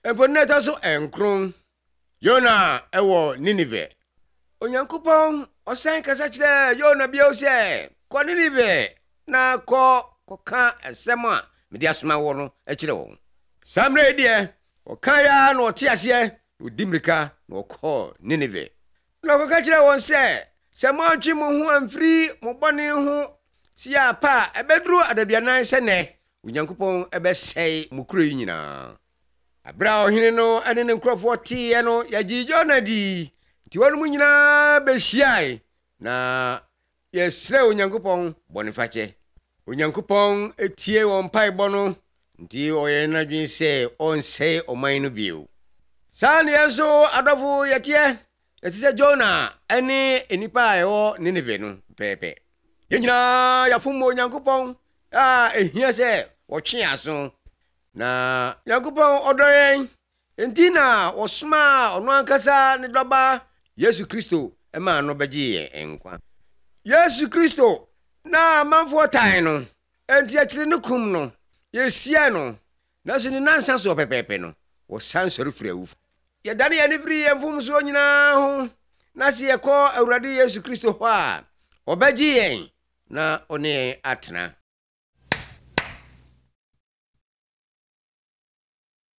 Emponeta so enkron. Yona ewo Ninive. Onyankopon osan kasa kire Yona bio se, "Ko Ninive na ko ka asem a mede asoma wo no akire wo." Samre die, oka ya na ote ase, odimirika na okọ Ninive. Na ko ka kire won se mo antwi mo ho amfiri mo bone ho sia pa ebeduru adaduanan se ne, Onyankopon ebesɛe mo kuro yi nyina. Abra ohene no ane ne nkrofo tie no yagyi Yona di. Ti wonu mu nyina behyiae na yesrɛ Onyankopɔn bɔnefakyɛ. Onyankopɔn etie wɔn paebɔ no, nti ɔyɛ n'adwene sɛ ɔnsɛe ɔman no bio. Saa ne yɛnso adɔfo yɛte sɛ Jona ane enipa a ɛwɔ Ninive no pɛpɛ. Yɛn nyinaa yɛfom Onyankopɔn a ehia sɛ wɔtwe aso. Na Onyankopɔn ɔdɔ yɛn, enti na ɔsoma ɔno ankasa ne dɔba Yesu Kristo ɛma no bɛgye yɛn nkwa. Yesu Kristo na manfo tan no, enti akyire ne kum no, yɛsia no, na so ne nansa so pɛpɛpɛ no, wɔsan sɔre firi awufo. Yɛdane yɛne firi yɛn mfomso nyinaa ho, na sɛ yɛkɔ Awurade Yesu Kristo hɔ a, ɔbɛgye yɛn na ɔne yɛn atena.